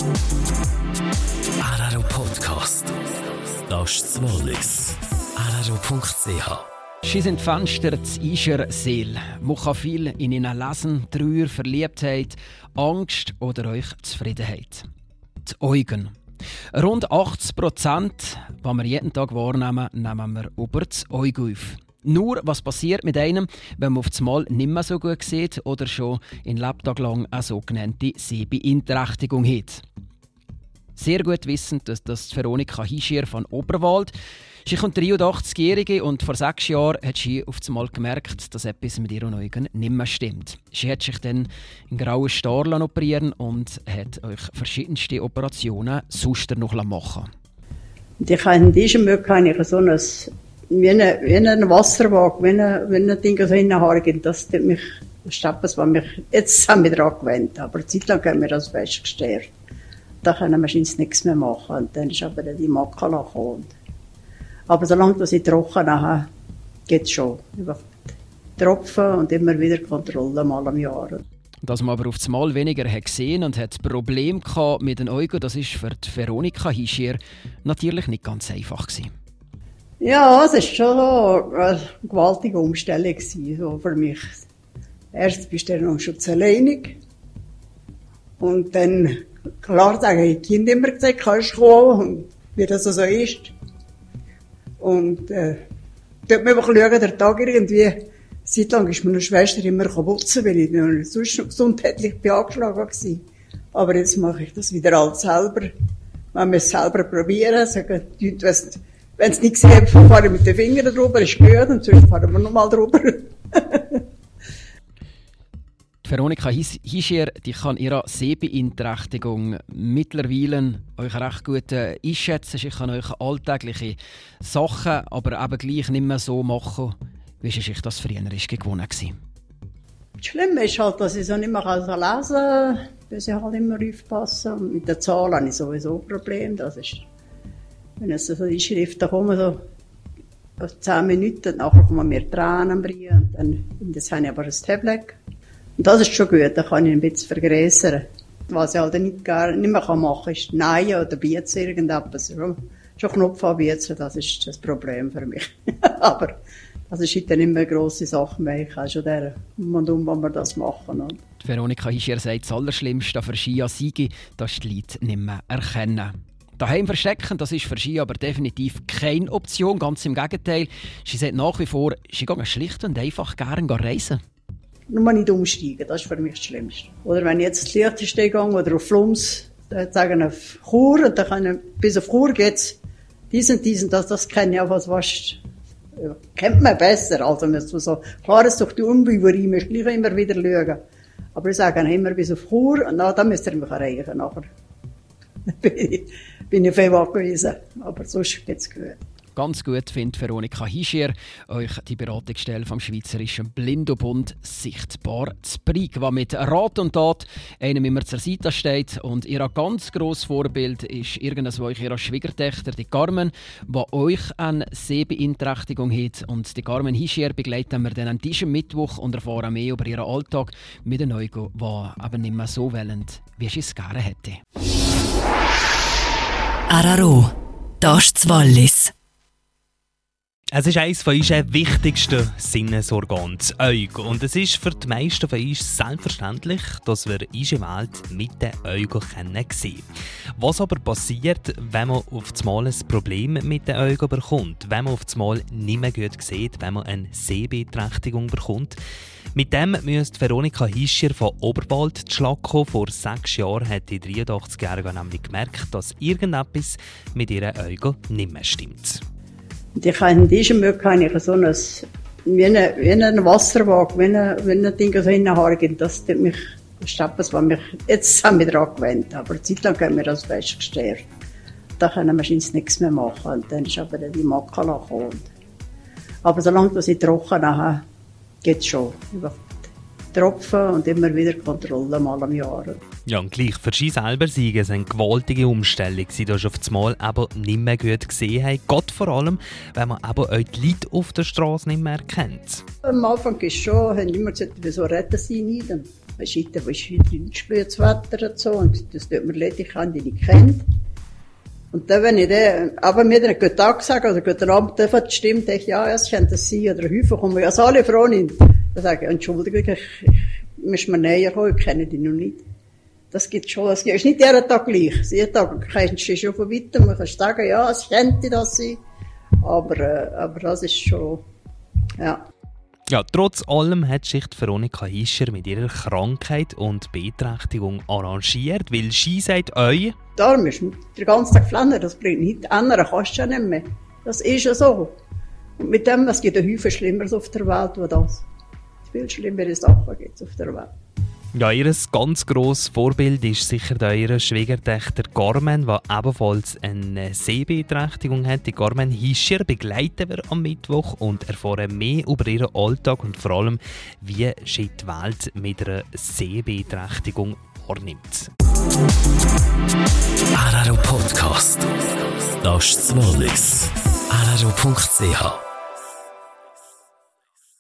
Araro Podcast. Das ist das Wallis. Araro.ch. Sie sind Fenster zu Ischer Seele. Man kann viel in ihnen lesen: Trauer, Verliebtheit, Angst oder euch Zufriedenheit. Die Augen. Rund 80%, was wir jeden Tag wahrnehmen, nehmen wir über das Auge auf. Nur, was passiert mit einem, wenn man auf das Mal nicht mehr so gut sieht oder schon in Lebtag lang eine sogenannte Sehbeeinträchtigung hat. Sehr gut wissend, dass das Veronika Hischier von Oberwald. Sie kommt 83-Jährige und vor 6 Jahren hat sie auf einmal gemerkt, dass etwas mit ihren Augen nicht mehr stimmt. Sie hat sich dann in grauen Star operieren und hat euch verschiedenste Operationen sonst noch machen. Ich habe in diesem Möglichkeit so ein wie ein Wasserwagen, wie ein Ding so hinhaargen, das tut mich, das ist etwas, was mich, jetzt haben wir daran gewöhnt, aber eine Zeit lang haben wir das festgestellt. Da können wir wahrscheinlich nichts mehr machen, und dann ist aber die Makula gekommen. Aber solange ich trocken habe, geht es schon. Über Tropfen und immer wieder Kontrolle mal am Jahr. Dass man aber auf das Mal weniger hat gesehen und hat Probleme mit den Augen, das war für die Veronika Hischier natürlich nicht ganz einfach gewesen. Ja, es war schon eine gewaltige Umstellung so für mich. Erst bist du noch schon zu alleinig. Und dann, klar, sagen die Kinder immer gesagt, kannst du kommen, und wie das so ist. Und dort muss man schauen, der Tag irgendwie, zeitlang ist meine Schwester immer putzen, weil ich noch sonst noch gesundheitlich angeschlagen war. Aber jetzt mache ich das wieder alles selber. Man muss es selber probieren, sagen, wenn es nicht sieht, fahre ich mit den Fingern drüber, ist gut, und sonst fahren wir nochmal drüber. Veronika Hischier, die kann ihre Sehbeeinträchtigung mittlerweile euch recht gut einschätzen. Sie kann euch alltägliche Sachen, aber eben gleich nicht mehr so machen, wie sie sich das früher gewohnt war. Das Schlimme ist halt, dass ich so nicht mehr lesen kann, dass ich halt immer aufpassen. Und mit den Zahlen habe ich sowieso ein Problem. Das ist, wenn es so die Schriften kommen, so 10 Minuten, nachher kommen mir Tränen rein, und dann habe ich aber ein Tablet. Und das ist schon gut, da kann ich ein bisschen vergrößern. Was ich halt nicht mehr machen kann, ist nähen oder biezen irgendetwas. Schon Knopf anbiezen, das ist das Problem für mich. Aber das ist heute nicht mehr eine grosse Sache mehr. Ich habe schon der wenn wir das machen. Und Veronika Hischier sagt, das Allerschlimmste für Ski Sigi, dass die Leute nicht mehr erkennen. Daheim verstecken, das ist für Ski aber definitiv keine Option, ganz im Gegenteil. Sie sagt nach wie vor, sie gehen schlicht und einfach gerne reisen. Nur nicht umsteigen, das ist für mich das Schlimmste. Oder wenn ich jetzt ins Liechtenstein gehe oder auf Flums, sagen auf Chur, und dann kann ich, bis auf Chur geht's, diesen, das kenne ich auch fast, kennt man besser, also müsste man so, klar ist doch die Umwüberei, müsst gleich immer wieder schauen. Aber ich sage immer bis auf Chur, und dann müsst ihr mich erreichen, nachher bin ich auf Ewag gewesen, aber sonst geht's gut. Ganz gut findet Veronika Hischier euch die Beratungsstelle vom Schweizerischen Blindenbund sichtbar zu Brig, was mit Rat und Tat einem immer zur Seite steht. Und ihr ganz grosses Vorbild ist irgendwo ihre Schwiegertochter, die Carmen, die euch eine Sehbeeinträchtigung hat. Und die Carmen Hischier begleiten wir dann an diesem Mittwoch und erfahren mehr über ihren Alltag mit den Augen, die aber nicht mehr so wollen, wie sie es gerne hätte. Araro, das ist das Wallis. Es ist eines von unseren wichtigsten Sinnesorganen, das Auge. Und es ist für die meisten von uns selbstverständlich, dass wir unsere Welt mit den Augen sehen können. Was aber passiert, wenn man auf einmal ein Problem mit den Augen bekommt, wenn man auf einmal nicht mehr gut sieht, wenn man eine Sehbeeinträchtigung bekommt? Mit dem müsste Veronika Hischier von Oberwald zu Schlag kommen. Vor 6 Jahren hat die 83-Jährige nämlich gemerkt, dass irgendetwas mit ihren Augen nicht mehr stimmt. Und ich habe in diesem Möglichkeit so ein wie ein Wasserwagen, wie ein Ding so hinhaargen, das tut mich, das ist etwas, was mich, jetzt haben wir daran gewöhnt, aber eine Zeit lang haben wir das festgestellt. Da können wir wahrscheinlich nichts mehr machen, und dann ist aber die Makula gekommen. Aber solange ich trocken habe, geht es schon. Über Tropfen und immer wieder Kontrolle mal am Jahr. Ja, und gleich für sie selber sei es eine gewaltige Umstellung, sie das auf einmal aber nicht mehr gut gesehen haben. Gott vor allem, wenn man aber auch die Leute auf der Straße nicht mehr erkennt. Am Anfang ist schon, haben immer gesagt, wieso retten sie nicht? Weisst du, wo ist heute das Wetter und so. Und das tut mir leid, ich habe die nicht kennt. Und dann, wenn ich dann, aber mir dann guten Tag sage, oder guten Abend, dann die Stimme, denke ich, ja, es könnte das sein, oder häufig kommen ja alle Frauen. Dann sage ich, Entschuldigung, ich muss mir näher kommen, ich kenne die noch nicht. Das gibt schon, es ist nicht jeden Tag gleich. Jeden Tag kennst du schon von weitem, man kann sagen, ja, es könnte das sein. Aber das ist schon, ja. Ja, trotz allem hat sich Veronika Hischer mit ihrer Krankheit und Beeinträchtigung arrangiert, weil sie sagt euch, da musst du den ganzen Tag flennen, das bringt nichts. Ändern kannst du ja nicht mehr. Das ist ja so. Und mit dem, es gibt ein Häufchen Schlimmeres auf der Welt, wo das. Viel schlimmere Sachen gibt es auf der Welt. ja, ihr ganz grosses Vorbild ist sicher eure Schwiegertochter Carmen, die ebenfalls eine Sehbeeinträchtigung hat. Die Carmen Hischer begleiten wir am Mittwoch und erfahren mehr über ihren Alltag und vor allem, wie sie die Welt mit einer Sehbeeinträchtigung wahrnimmt. Araro Podcast. Das ist Wallis. Araro.ch